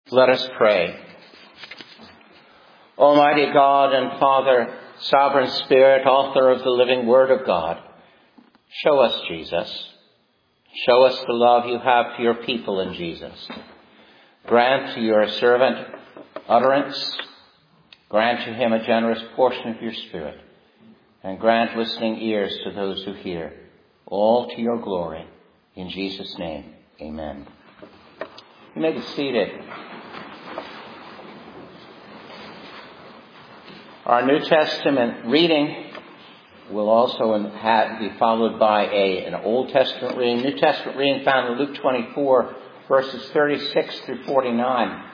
Let us pray. Almighty God and Father, Sovereign Spirit, author of the living Word of God, show us Jesus. Show us the love you have for your people in Jesus. Grant to your servant utterance. Grant to him a generous portion of your Spirit. And grant listening ears to those who hear. All to your glory. In Jesus' name, amen. You may be seated. Our New Testament reading will also be followed by an Old Testament reading. New Testament reading found in Luke 24, verses 36 through 49.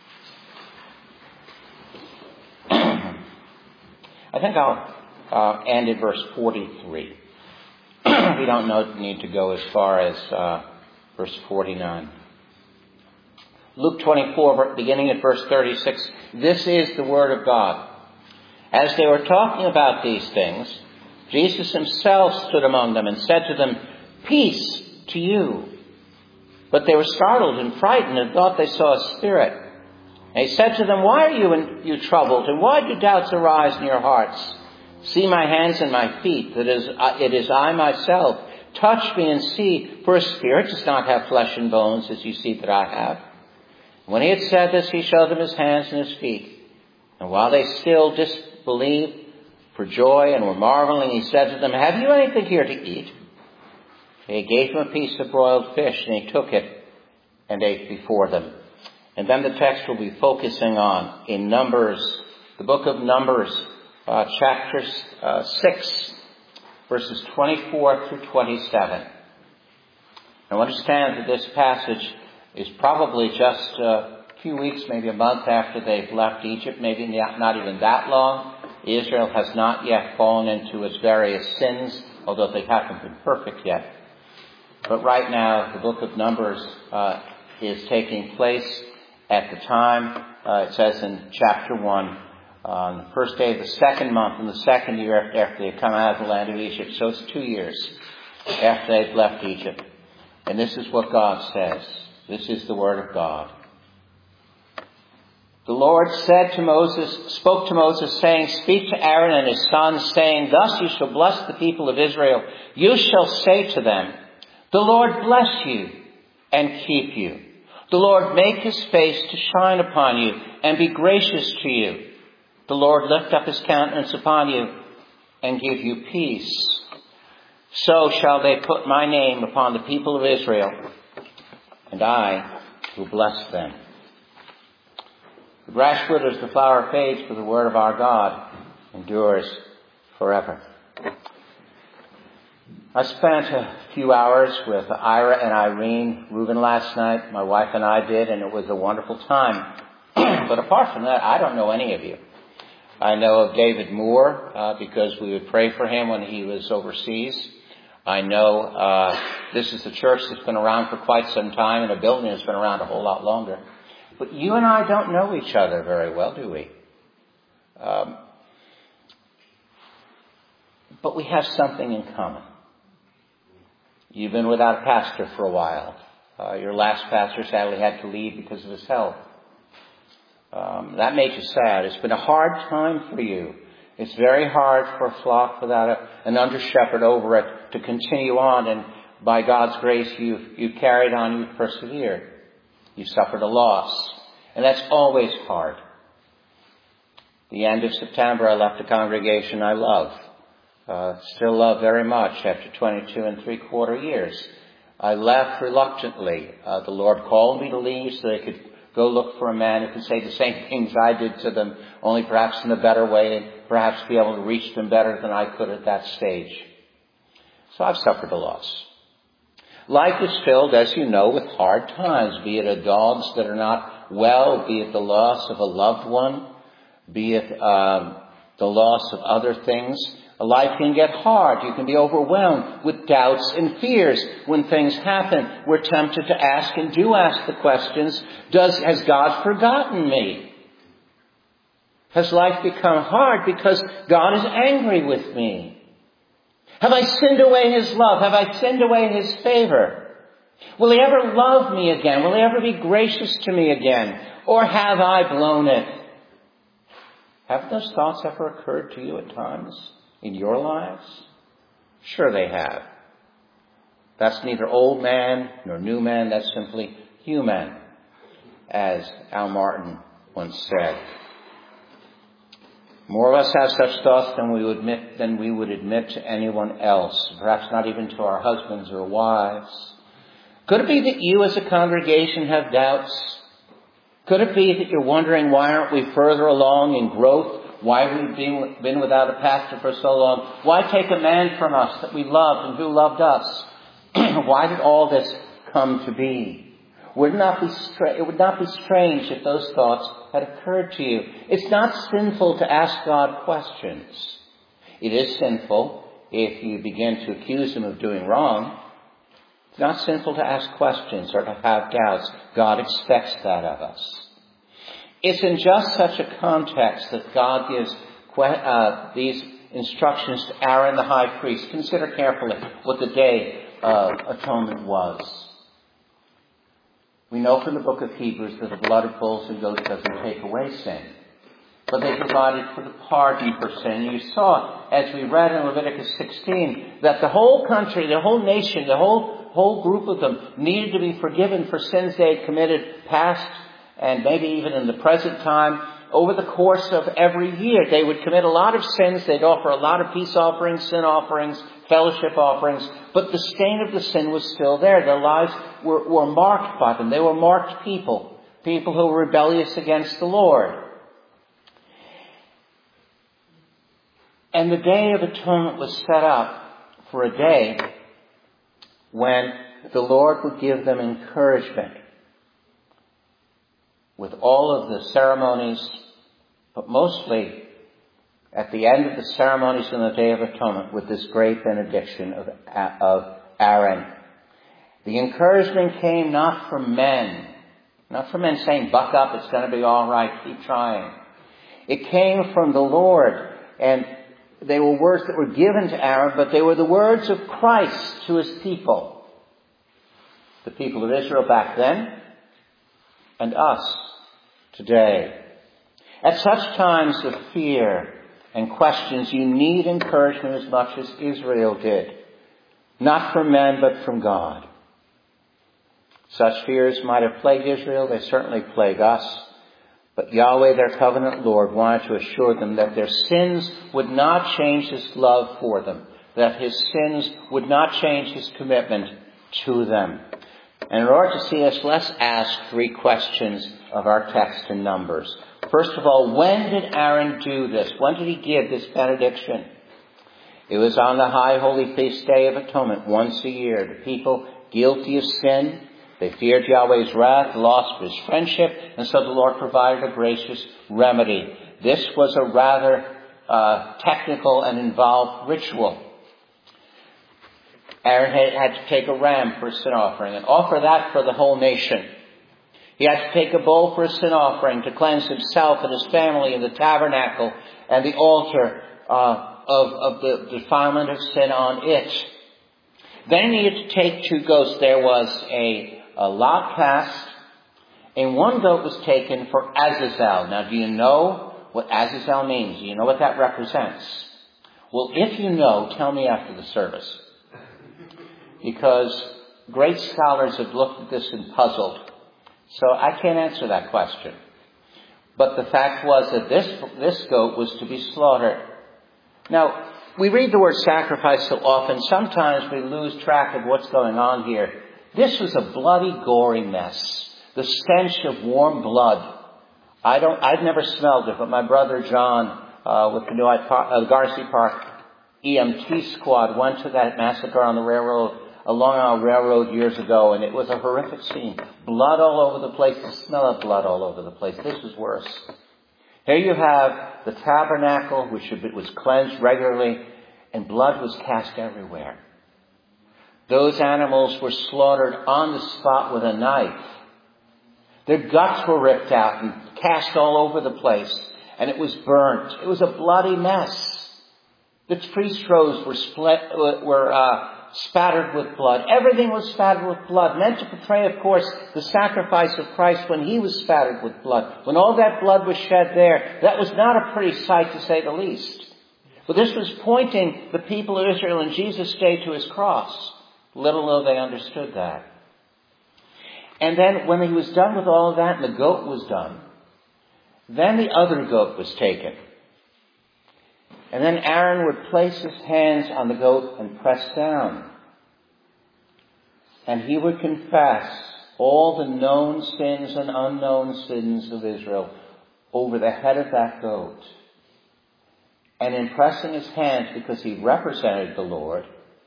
I think I'll end at verse 43. We don't need to go as far as verse 49. Luke 24, beginning at verse 36. This is the Word of God. As they were talking about these things, Jesus himself stood among them and said to them, "Peace to you." But they were startled and frightened and thought they saw a spirit. And he said to them, "Why are you troubled, and why do doubts arise in your hearts? See my hands and my feet, that it is I myself. Touch me and see, for a spirit does not have flesh and bones, as you see that I have." When he had said this, he showed them his hands and his feet. And while they still disbelieved for joy and were marveling, he said to them, "Have you anything here to eat?" They gave him a piece of broiled fish, and he took it and ate before them. And then the text will be focusing on in Numbers, the book of Numbers, chapter 6, verses 24 through 27. Now understand that this passage is probably just a few weeks, maybe a month after they've left Egypt, maybe not even that long. Israel has not yet fallen into its various sins, although they haven't been perfect yet. But right now, the book of Numbers is taking place at the time, it says in chapter 1, on the first day of the second month in the second year after they've come out of the land of Egypt. So it's 2 years after they've left Egypt. And this is what God says. This is the Word of God. The Lord spoke to Moses, saying, "Speak to Aaron and his sons, saying, Thus you shall bless the people of Israel. You shall say to them, The Lord bless you and keep you. The Lord make his face to shine upon you and be gracious to you. The Lord lift up his countenance upon you and give you peace. So shall they put my name upon the people of Israel, and I will bless them." The grass withers, the flower fades, for the word of our God endures forever. I spent a few hours with Ira and Irene Rubin last night. My wife and I did, and it was a wonderful time. But apart from that, I don't know any of you. I know of David Moore because we would pray for him when he was overseas. I know this is a church that's been around for quite some time, and a building that's been around a whole lot longer. But you and I don't know each other very well, do we? But we have something in common. You've been without a pastor for a while. Your last pastor sadly had to leave because of his health. That made you sad. It's been a hard time for you. It's very hard for a flock without an under-shepherd over it to continue on. And by God's grace, you've carried on, you've persevered. You suffered a loss. And that's always hard. The end of September, I left a congregation I love. Still love very much after 22 3/4 years. I left reluctantly. The Lord called me to leave so they could go look for a man who could say the same things I did to them, only perhaps in a better way, and perhaps be able to reach them better than I could at that stage. So I've suffered a loss. Life is filled, as you know, with hard times, be it a dogs that are not well, be it the loss of a loved one, be it the loss of other things. Life can get hard. You can be overwhelmed with doubts and fears when things happen. We're tempted to ask and do ask the questions, has God forgotten me? Has life become hard because God is angry with me? Have I sinned away his love? Have I sinned away his favor? Will he ever love me again? Will he ever be gracious to me again? Or have I blown it? Have those thoughts ever occurred to you at times in your lives? Sure they have. That's neither old man nor new man. That's simply human, as Al Martin once said. More of us have such thoughts than we would admit to anyone else, perhaps not even to our husbands or wives. Could it be that you as a congregation have doubts? Could it be that you're wondering, why aren't we further along in growth? Why have we been without a pastor for so long? Why take a man from us that we loved and who loved us? Why did all this come to be? It would not be strange if those thoughts had occurred to you. It's not sinful to ask God questions. It is sinful if you begin to accuse him of doing wrong. It's not sinful to ask questions or to have doubts. God expects that of us. It's in just such a context that God gives these instructions to Aaron the high priest. Consider carefully what the Day of Atonement was. We know from the book of Hebrews that the blood of bulls and goats doesn't take away sin. But they provided for the pardon for sin. You saw, as we read in Leviticus 16, that the whole country, the whole nation, the whole group of them needed to be forgiven for sins they had committed past and maybe even in the present time. Over the course of every year, they would commit a lot of sins. They'd offer a lot of peace offerings, sin offerings, fellowship offerings. But the stain of the sin was still there. Their lives were marked by them. They were marked people who were rebellious against the Lord. And the Day of Atonement was set up for a day when the Lord would give them encouragement with all of the ceremonies, but mostly at the end of the ceremonies on the Day of Atonement with this great benediction of Aaron. The encouragement came not from men saying, buck up, it's going to be all right, keep trying. It came from the Lord, and they were words that were given to Aaron, but they were the words of Christ to his people. The people of Israel back then, and us today. At such times of fear and questions, you need encouragement as much as Israel did. Not from men, but from God. Such fears might have plagued Israel. They certainly plague us. But Yahweh, their covenant Lord, wanted to assure them that their sins would not change his love for them. That his sins would not change his commitment to them. And in order to see this, let's ask three questions of our text in Numbers. First of all, when did Aaron do this? When did he give this benediction? It was on the high holy feast day of atonement, once a year. The people guilty of sin, they feared Yahweh's wrath, lost his friendship, and so the Lord provided a gracious remedy. This was a rather technical and involved ritual. Aaron had to take a ram for a sin offering and offer that for the whole nation. He had to take a bull for a sin offering to cleanse himself and his family and the tabernacle and the altar of the defilement of sin on it. Then he needed to take 2 goats. There was a lot cast, and 1 goat was taken for Azazel. Now, do you know what Azazel means? Do you know what that represents? Well, if you know, tell me after the service. Because great scholars have looked at this and puzzled. So I can't answer that question. But the fact was that this goat was to be slaughtered. Now, we read the word sacrifice so often, sometimes we lose track of what's going on here. This was a bloody, gory mess. The stench of warm blood. I've never smelled it, but my brother John, with the Garcia Park EMT squad, went to that massacre on the railroad, along our railroad years ago, and it was a horrific scene. Blood all over the place, the smell of blood all over the place. This was worse. Here you have the tabernacle, which was cleansed regularly, and blood was cast everywhere. Those animals were slaughtered on the spot with a knife. Their guts were ripped out and cast all over the place, and it was burnt. It was a bloody mess. The priest rows were spattered with blood. Everything was spattered with blood, meant to portray, of course, the sacrifice of Christ when he was spattered with blood. When all that blood was shed there, that was not a pretty sight, to say the least. But this was pointing the people of Israel in Jesus' day to his cross. Little though they understood that. And then when he was done with all of that and the goat was done, then the other goat was taken. And then Aaron would place his hands on the goat and press down. And he would confess all the known sins and unknown sins of Israel over the head of that goat. And in pressing his hands, because he represented the Lord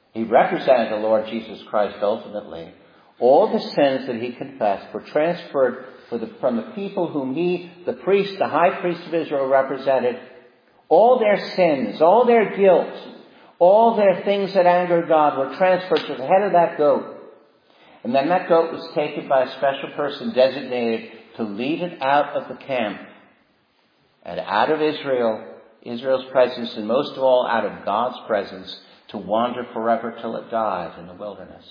Jesus Christ ultimately, all the sins that he confessed were transferred from the people whom he, the priest, the high priest of Israel, represented. All their sins, all their guilt, all their things that angered God were transferred to the head of that goat. And then that goat was taken by a special person designated to lead it out of the camp and out of Israel's presence, and most of all out of God's presence, to wander forever till it died in the wilderness.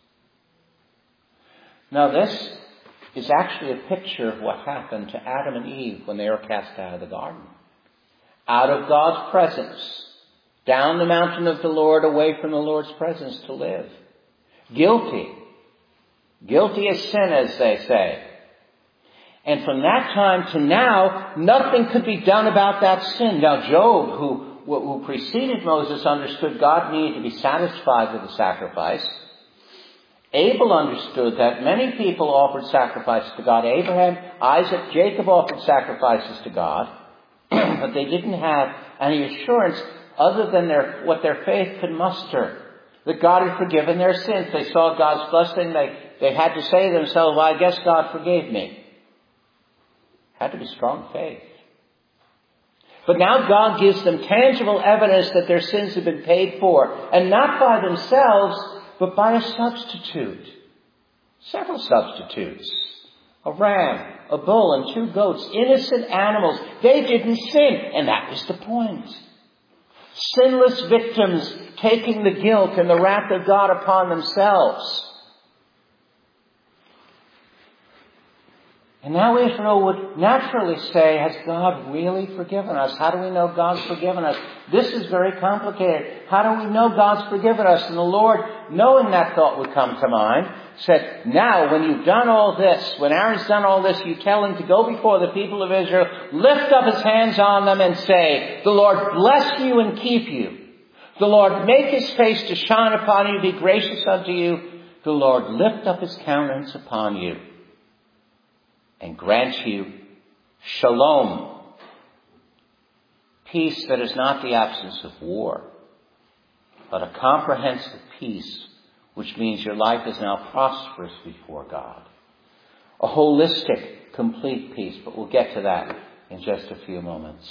Now this is actually a picture of what happened to Adam and Eve when they were cast out of the garden. Out of God's presence, down the mountain of the Lord, away from the Lord's presence to live. Guilty as sin, as they say. And from that time to now, nothing could be done about that sin. Now Job, who preceded Moses, understood God needed to be satisfied with the sacrifice. Abel understood that many people offered sacrifices to God. Abraham, Isaac, Jacob offered sacrifices to God. But they didn't have any assurance other than what their faith could muster, that God had forgiven their sins. They saw God's blessing. They had to say to themselves, well, I guess God forgave me. Had to be strong faith. But now God gives them tangible evidence that their sins have been paid for, and not by themselves, but by a substitute. Several substitutes. A ram, a bull, and 2 goats, innocent animals. They didn't sin, and that was the point. Sinless victims taking the guilt and the wrath of God upon themselves. And now Israel would naturally say, has God really forgiven us? How do we know God's forgiven us? This is very complicated. How do we know God's forgiven us? And the Lord, knowing that thought would come to mind, said, now when you've done all this, when Aaron's done all this, you tell him to go before the people of Israel, lift up his hands on them and say, the Lord bless you and keep you. The Lord make his face to shine upon you, be gracious unto you. The Lord lift up his countenance upon you and grant you shalom, peace that is not the absence of war, but a comprehensive peace, which means your life is now prosperous before God. A holistic, complete peace, but we'll get to that in just a few moments.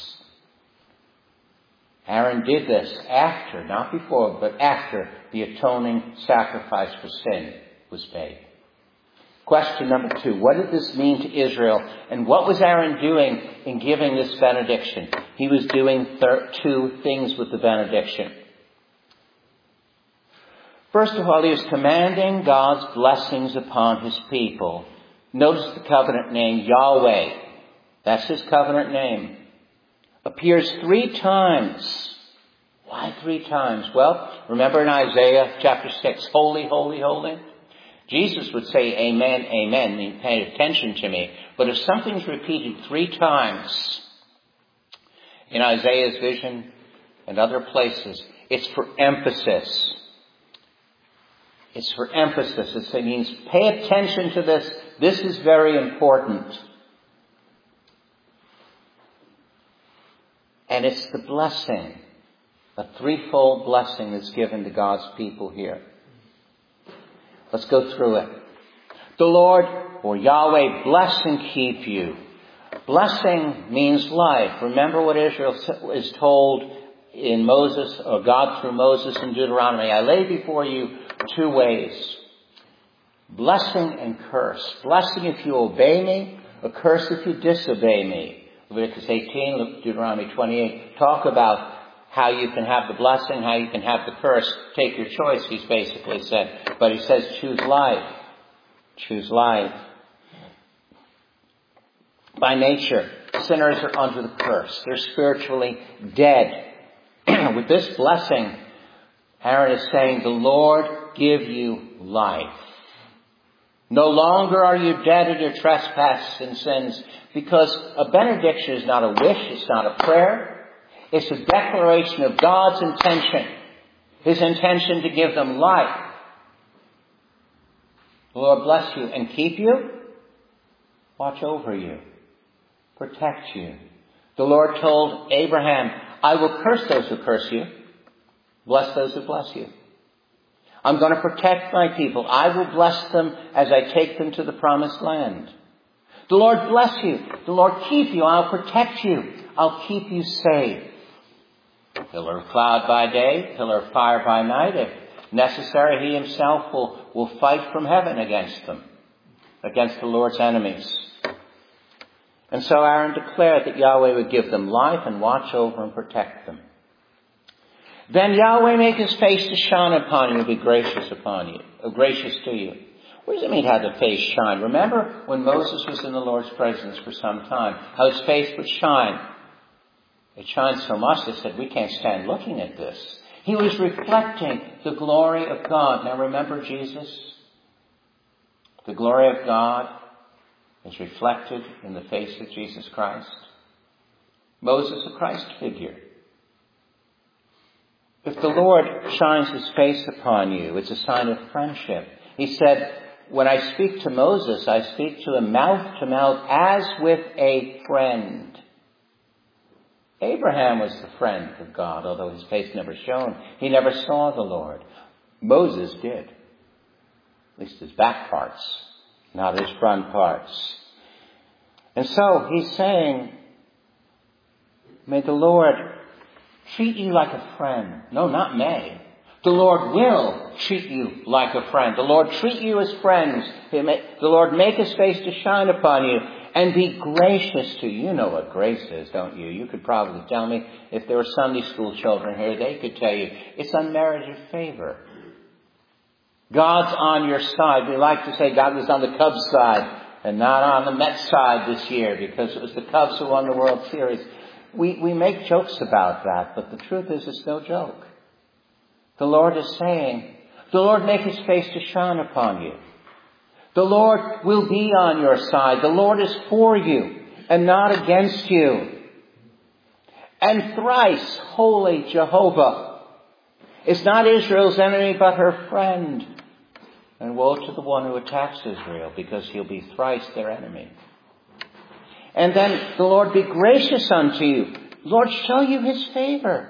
Aaron did this after, not before, but after the atoning sacrifice for sin was paid. Question number 2. What did this mean to Israel? And what was Aaron doing in giving this benediction? He was doing 2 things with the benediction. First of all, he was commanding God's blessings upon his people. Notice the covenant name, Yahweh. That's his covenant name. Appears 3 times. Why 3 times? Well, remember in Isaiah chapter 6, holy, holy, holy. Jesus would say, amen, amen, meaning pay attention to me. But if something's repeated 3 times in Isaiah's vision and other places, it's for emphasis. It's for emphasis. It means pay attention to this. This is very important. And it's the blessing, a 3-fold blessing that's given to God's people here. Let's go through it. The Lord, or Yahweh, bless and keep you. Blessing means life. Remember what Israel is told in Moses, or God through Moses in Deuteronomy. I lay before you 2 ways. Blessing and curse. Blessing if you obey me, a curse if you disobey me. Leviticus 18, Deuteronomy 28 talk about how you can have the blessing, how you can have the curse. Take your choice, he's basically said. But he says, choose life. Choose life. By nature, sinners are under the curse. They're spiritually dead. With this blessing, Aaron is saying, the Lord give you life. No longer are you dead in your trespasses and sins, because a benediction is not a wish, it's not a prayer. It's a declaration of God's intention. His intention to give them life. The Lord bless you and keep you, watch over you, protect you. The Lord told Abraham, I will curse those who curse you, bless those who bless you. I'm going to protect my people. I will bless them as I take them to the promised land. The Lord bless you. The Lord keep you. I'll protect you. I'll keep you safe. Pillar of cloud by day, pillar of fire by night. If necessary, he himself will fight from heaven against them, against the Lord's enemies. And so Aaron declared that Yahweh would give them life and watch over and protect them. Then Yahweh make his face to shine upon you and be gracious upon you, gracious to you. What does it mean to have the face shine? Remember when Moses was in the Lord's presence for some time, how his face would shine. It shined so much they said, we can't stand looking at this. He was reflecting the glory of God. Now remember Jesus? The glory of God is reflected in the face of Jesus Christ. Moses, a Christ figure. If the Lord shines his face upon you, it's a sign of friendship. He said, when I speak to Moses, I speak to him mouth to mouth as with a friend. Abraham was the friend of God, although his face never shone. He never saw the Lord. Moses did. At least his back parts, not his front parts. And so he's saying, may the Lord treat you like a friend. No, not may. The Lord will treat you like a friend. The Lord treat you as friends. The Lord make his face to shine upon you and be gracious to you. You know what grace is, don't you? You could probably tell me, if there were Sunday school children here, they could tell you it's unmerited favor. God's on your side. We like to say God was on the Cubs side and not on the Mets side this year because it was the Cubs who won the World Series. We make jokes about that, but the truth is it's no joke. The Lord is saying, the Lord make his face to shine upon you. The Lord will be on your side. The Lord is for you and not against you. And thrice holy Jehovah is not Israel's enemy but her friend. And woe to the one who attacks Israel, because he'll be thrice their enemy. And then the Lord be gracious unto you. Lord, show you his favor.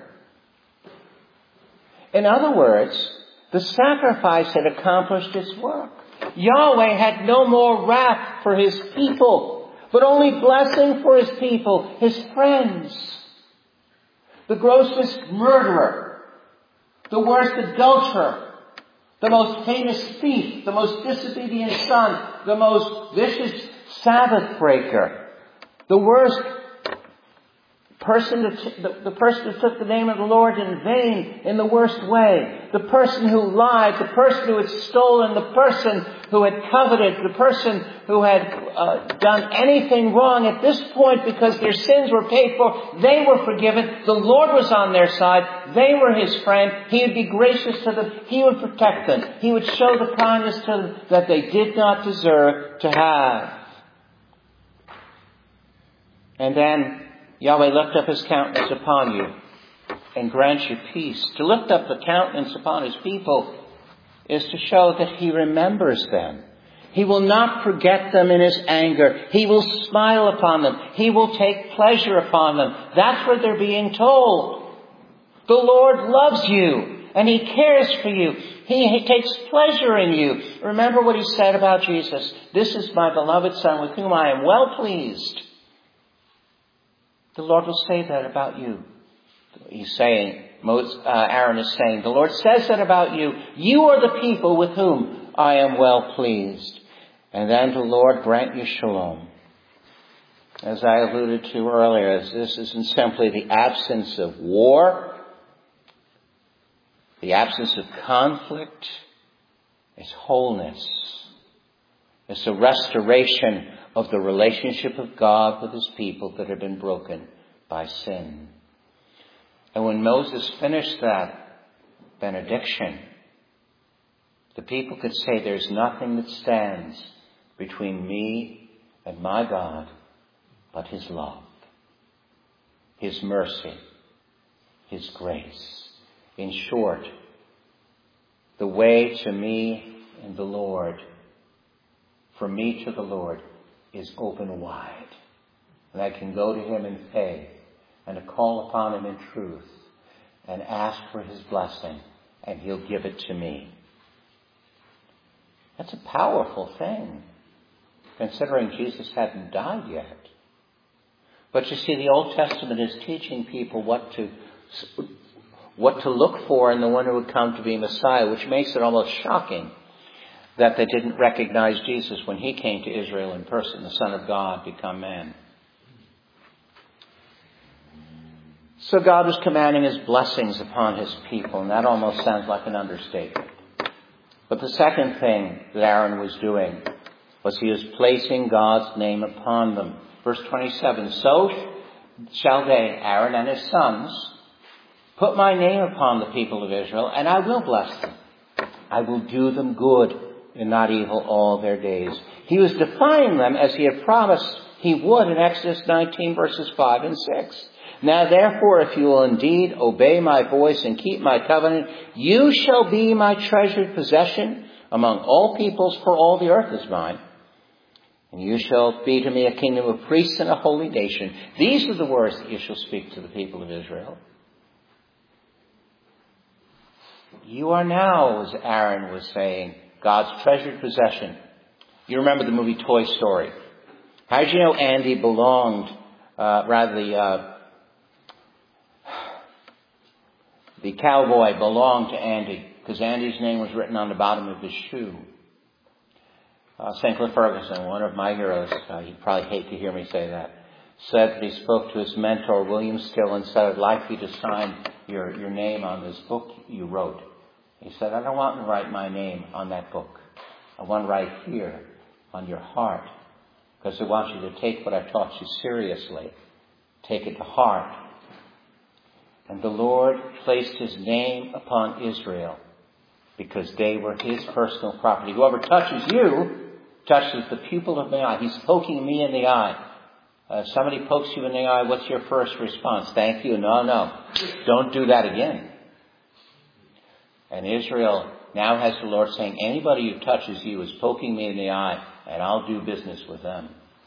In other words, the sacrifice had accomplished its work. Yahweh had no more wrath for his people, but only blessing for his people, his friends. The grossest murderer, the worst adulterer, the most heinous thief, the most disobedient son, the most vicious Sabbath breaker, the worst person, the person who took the name of the Lord in vain in the worst way, the person who lied, the person who had stolen, the person who had coveted, the person who had done anything wrong at this point because their sins were paid for, they were forgiven. The Lord was on their side. They were his friend. He would be gracious to them. He would protect them. He would show the kindness to them that they did not deserve to have. And then Yahweh lift up his countenance upon you and grant you peace. To lift up the countenance upon his people is to show that he remembers them. He will not forget them in his anger. He will smile upon them. He will take pleasure upon them. That's what they're being told. The Lord loves you and he cares for you. He takes pleasure in you. Remember what he said about Jesus. This is my beloved Son with whom I am well pleased. The Lord will say that about you. He's saying, Aaron is saying, the Lord says that about you. You are the people with whom I am well pleased. And then the Lord grant you shalom. As I alluded to earlier, this isn't simply the absence of war, The absence of conflict is wholeness. It's a restoration of the relationship of God with his people that had been broken by sin. And when Moses finished that benediction, the people could say, there's nothing that stands between me and my God but his love, his mercy, his grace. In short, the way to me and the Lord, from me to the Lord, is open wide. And I can go to him in faith and to call upon him in truth and ask for his blessing, and he'll give it to me. That's a powerful thing, considering Jesus hadn't died yet. But you see, the Old Testament is teaching people what to look for in the one who would come to be Messiah, which makes it almost shocking that they didn't recognize Jesus when he came to Israel in person, the Son of God become man. So God was commanding his blessings upon his people, and that almost sounds like an understatement. But the second thing that Aaron was doing was he was placing God's name upon them. Verse 27, so shall they, Aaron and his sons, put my name upon the people of Israel, and I will bless them. I will do them good and not evil all their days. He was defying them as he had promised he would in Exodus 19 verses 5 and 6. Now therefore, if you will indeed obey my voice and keep my covenant, you shall be my treasured possession among all peoples, for all the earth is mine. And you shall be to me a kingdom of priests and a holy nation. These are the words that you shall speak to the people of Israel. You are now, as Aaron was saying, God's treasured possession. You remember the movie Toy Story. How did you know Andy belonged, the cowboy belonged to Andy? Because Andy's name was written on the bottom of his shoe. St. Clair Ferguson, one of my heroes, he'd probably hate to hear me say that, said that he spoke to his mentor, William Still, and said, I'd like you to sign your name on this book you wrote. He said, I don't want to write my name on that book. I want to write here on your heart, because I want you to take what I've taught you seriously. Take it to heart. And the Lord placed his name upon Israel because they were his personal property. Whoever touches you touches the pupil of my eye. He's poking me in the eye. If somebody pokes you in the eye, what's your first response? Thank you. No. Don't do that again. And Israel now has the Lord saying, anybody who touches you is poking me in the eye, and I'll do business with them.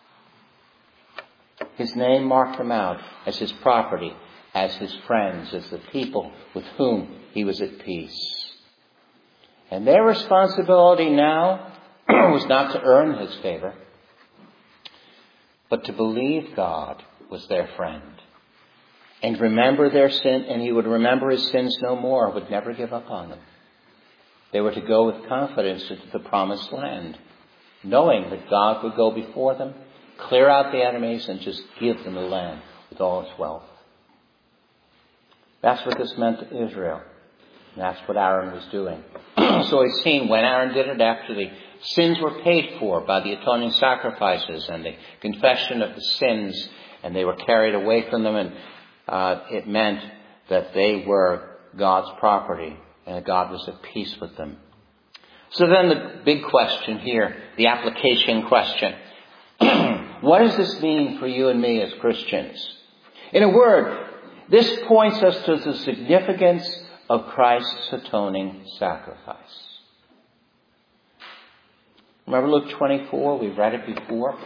His name marked them out as his property, as his friends, as the people with whom he was at peace. And their responsibility now was not to earn his favor, but to believe God was their friend and remember their sin, and he would remember his sins no more, would never give up on them. They were to go with confidence into the promised land, knowing that God would go before them, clear out the enemies, and just give them the land with all its wealth. That's what this meant to Israel. And that's what Aaron was doing. So we've seen when Aaron did it after the sins were paid for by the atoning sacrifices and the confession of the sins, and they were carried away from them, and it meant that they were God's property and that God was at peace with them. So then the big question here, the application question. What does this mean for you and me as Christians? In a word, this points us to the significance of Christ's atoning sacrifice. Remember Luke 24? We've read it before.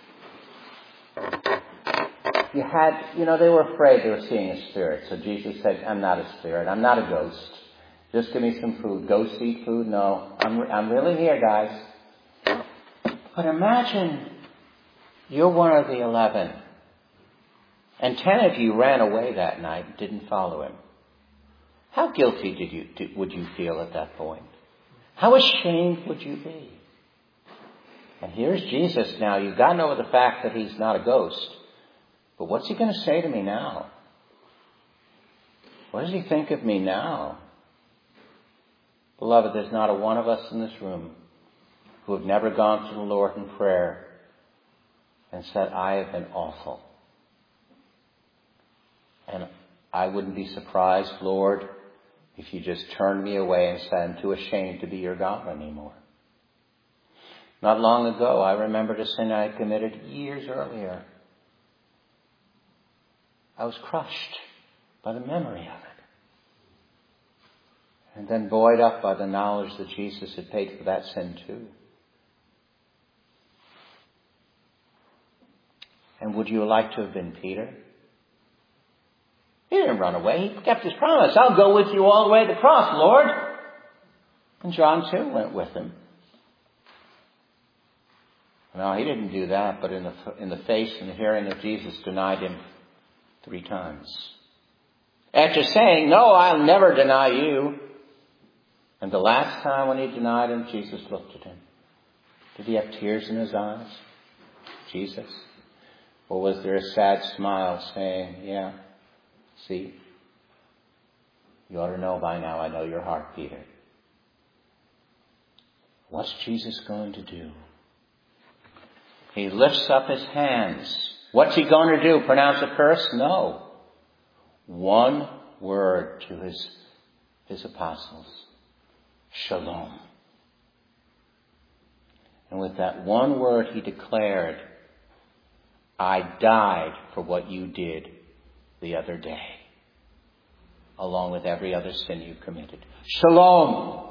They were afraid they were seeing a spirit. So Jesus said, I'm not a spirit. I'm not a ghost. Just give me some food. Ghosts eat food? No. I'm really here, guys. But imagine you're one of the 11. And 10 of you ran away that night and didn't follow him. How guilty would you feel at that point? How ashamed would you be? And here's Jesus now. You've gotten over the fact that he's not a ghost. But what's he going to say to me now? What does he think of me now? Beloved, there's not a one of us in this room who have never gone to the Lord in prayer and said, I have been awful. And I wouldn't be surprised, Lord, if you just turned me away and said, I'm too ashamed to be your God anymore. Not long ago, I remembered a sin I had committed years earlier. I was crushed by the memory of it. And then buoyed up by the knowledge that Jesus had paid for that sin too. And would you like to have been Peter? He didn't run away. He kept his promise. I'll go with you all the way to the cross, Lord. And John too went with him. No, he didn't do that, but in the face and the hearing of Jesus, denied him 3 times. After saying, no, I'll never deny you. And the last time when he denied him, Jesus looked at him. Did he have tears in his eyes? Jesus? Or was there a sad smile saying, yeah, see, you ought to know by now, I know your heart, Peter. What's Jesus going to do? He lifts up his hands. What's he going to do? Pronounce a curse? No. One word to his apostles. Shalom. And with that one word he declared, I died for what you did the other day, along with every other sin you committed. Shalom.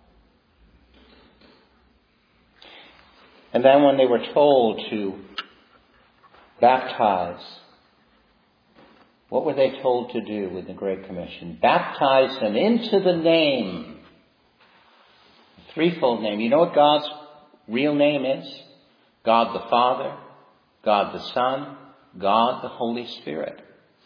And then when they were told to baptize, what were they told to do with the Great Commission? Baptize them into the name. A threefold name. You know what God's real name is? God the Father, God the Son, God the Holy Spirit.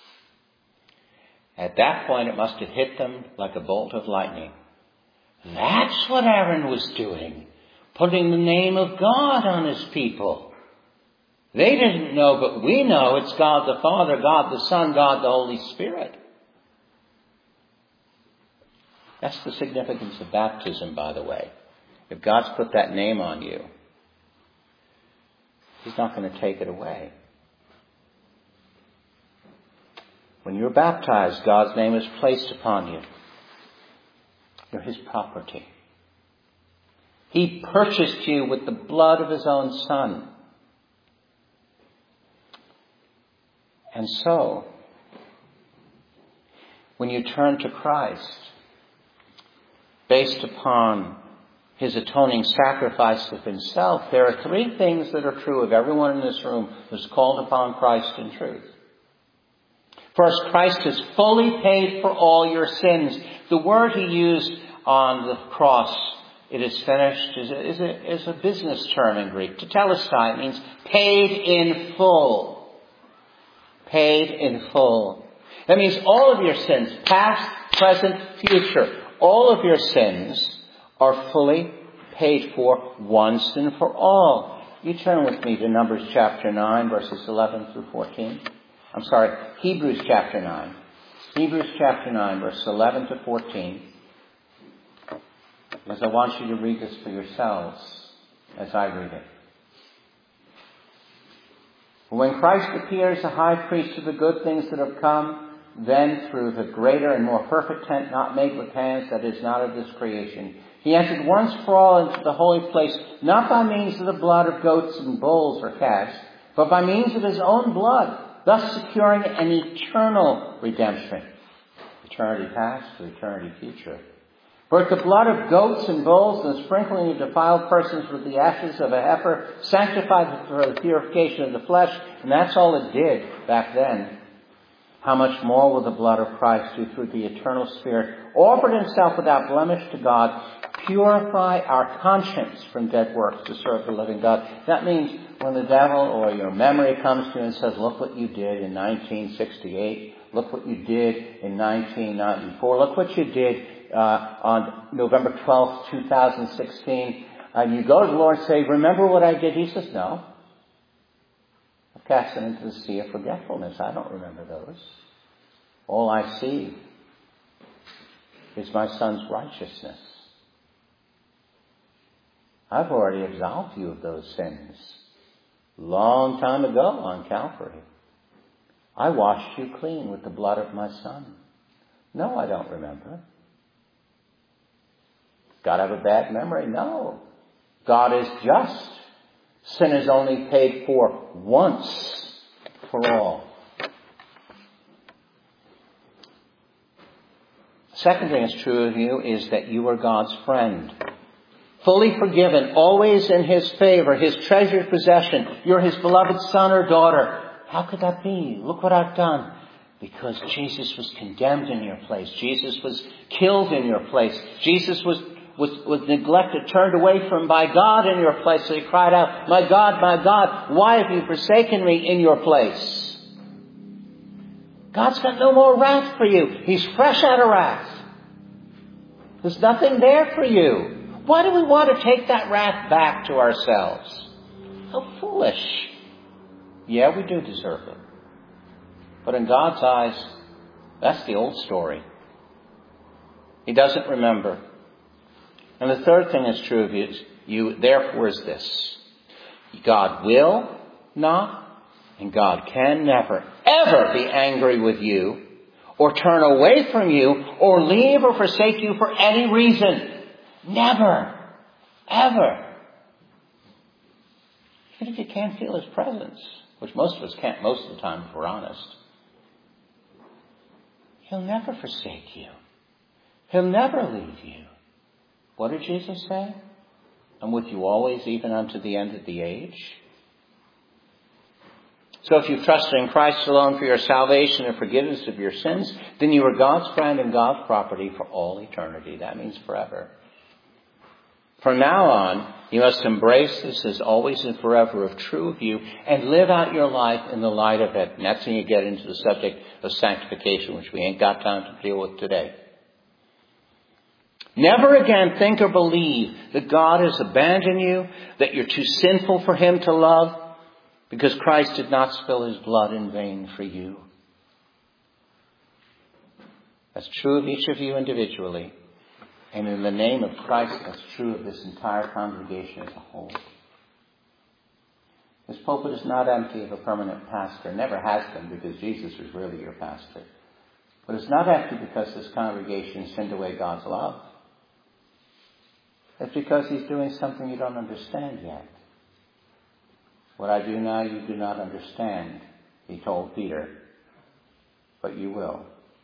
At that point, it must have hit them like a bolt of lightning. That's what Aaron was doing. Putting the name of God on his people. They didn't know, but we know it's God the Father, God the Son, God the Holy Spirit. That's the significance of baptism, by the way. If God's put that name on you, He's not going to take it away. When you're baptized, God's name is placed upon you. You're His property. He purchased you with the blood of His own Son. And so, when you turn to Christ, based upon His atoning sacrifice of Himself, there are 3 things that are true of everyone in this room who's called upon Christ in truth. First, Christ has fully paid for all your sins. The word He used on the cross, it is finished, is a business term in Greek. Tetelestai, it means paid in full. Paid in full. That means all of your sins, past, present, future, all of your sins are fully paid for once and for all. You turn with me to Numbers chapter 9, verses 11 through 14. Hebrews chapter 9. Hebrews chapter 9, verses 11 to 14. Because I want you to read this for yourselves as I read it. When Christ appears a high priest of the good things that have come, then through the greater and more perfect tent not made with hands, that is not of this creation, He entered once for all into the holy place, not by means of the blood of goats and bulls or calves, but by means of His own blood, thus securing an eternal redemption. Eternity past to eternity future. For if the blood of goats and bulls and the sprinkling of defiled persons with the ashes of a heifer sanctified for the purification of the flesh, and that's all it did back then, how much more will the blood of Christ, who through the eternal Spirit offered Himself without blemish to God, purify our conscience from dead works to serve the living God? That means when the devil or your memory comes to you and says, look what you did in 1968, look what you did in 1994, look what you did on November 12th, 2016, and you go to the Lord and say, remember what I did? He says, no. I've cast them into the sea of forgetfulness. I don't remember those. All I see is my Son's righteousness. I've already absolved you of those sins. Long time ago on Calvary. I washed you clean with the blood of my Son. No, I don't remember. God have a bad memory? No. God is just. Sin is only paid for once for all. The second thing that's true of you is that you are God's friend. Fully forgiven, always in His favor, His treasured possession. You're His beloved son or daughter. How could that be? Look what I've done. Because Jesus was condemned in your place. Jesus was killed in your place. Jesus was neglected, turned away from by God in your place. So He cried out, my God, why have you forsaken me in your place? God's got no more wrath for you. He's fresh out of wrath. There's nothing there for you. Why do we want to take that wrath back to ourselves? How foolish. Yeah, we do deserve it. But in God's eyes, that's the old story. He doesn't remember. And the third thing that's true of you, therefore, is this. God will not, and God can never, ever be angry with you, or turn away from you, or leave or forsake you for any reason. Never. Ever. Even if you can't feel His presence, which most of us can't most of the time if we're honest. He'll never forsake you. He'll never leave you. What did Jesus say? I'm with you always, even unto the end of the age. So if you've trusted in Christ alone for your salvation and forgiveness of your sins, then you are God's friend and God's property for all eternity. That means forever. From now on, you must embrace this as always and forever of true of you and live out your life in the light of it. And that's when you get into the subject of sanctification, which we ain't got time to deal with today. Never again think or believe that God has abandoned you, that you're too sinful for Him to love, because Christ did not spill His blood in vain for you. That's true of each of you individually. And in the name of Christ, that's true of this entire congregation as a whole. This pulpit is not empty of a permanent pastor. It never has been, because Jesus is really your pastor. But it's not empty because this congregation sent away God's love. It's because He's doing something you don't understand yet. What I do now you do not understand, He told Peter. But you will.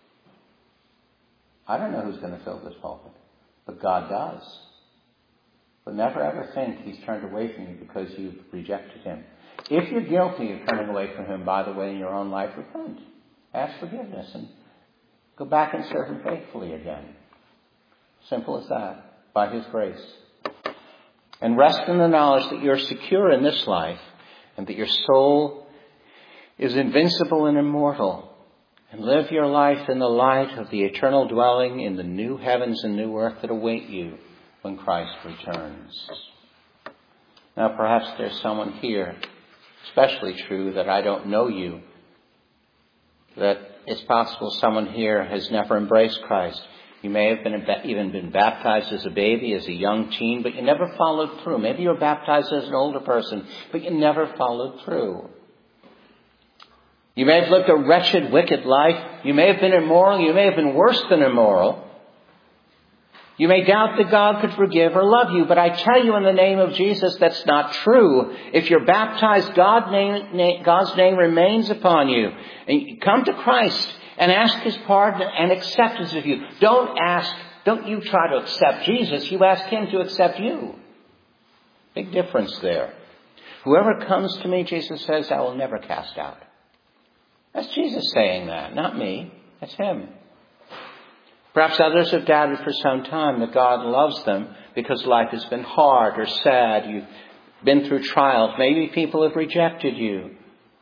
I don't know who's going to fill this pulpit. But God does. But never ever think He's turned away from you because you've rejected Him. If you're guilty of turning away from Him, by the way, in your own life, repent. Ask forgiveness and go back and serve Him faithfully again. Simple as that. By His grace. And rest in the knowledge that you're secure in this life and that your soul is invincible and immortal. And live your life in the light of the eternal dwelling in the new heavens and new earth that await you when Christ returns. Now perhaps there's someone here, especially true, that I don't know you. That it's possible someone here has never embraced Christ. You may have even been baptized as a baby, as a young teen, but you never followed through. Maybe you were baptized as an older person, but you never followed through. You may have lived a wretched, wicked life. You may have been immoral. You may have been worse than immoral. You may doubt that God could forgive or love you, but I tell you in the name of Jesus, that's not true. If you're baptized, God's name remains upon you. And you come to Christ and ask His pardon and acceptance of you. Don't you try to accept Jesus. You ask Him to accept you. Big difference there. Whoever comes to me, Jesus says, I will never cast out. That's Jesus saying that, not me. That's Him. Perhaps others have doubted for some time that God loves them because life has been hard or sad. You've been through trials. Maybe people have rejected you.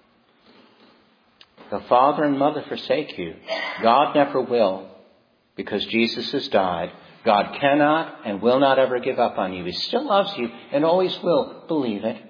Though father and mother forsake you, God never will, because Jesus has died. God cannot and will not ever give up on you. He still loves you and always will. Believe it.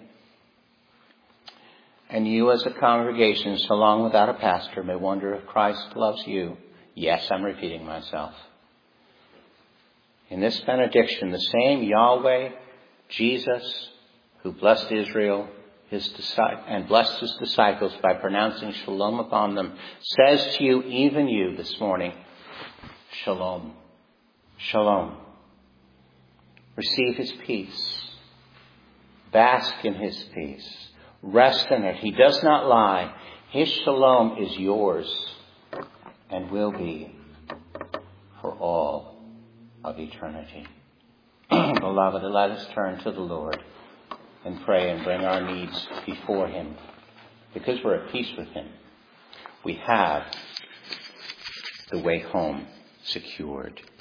And you as a congregation, so long without a pastor, may wonder if Christ loves you. Yes, I'm repeating myself. In this benediction, the same Yahweh Jesus, who blessed Israel and blessed his disciples by pronouncing shalom upon them, says to you, even you this morning, shalom. Shalom. Receive his peace. Bask in his peace. Rest in it. He does not lie. His shalom is yours and will be for all of eternity. Beloved, let us turn to the Lord and pray and bring our needs before him. Because we're at peace with him, we have the way home secured.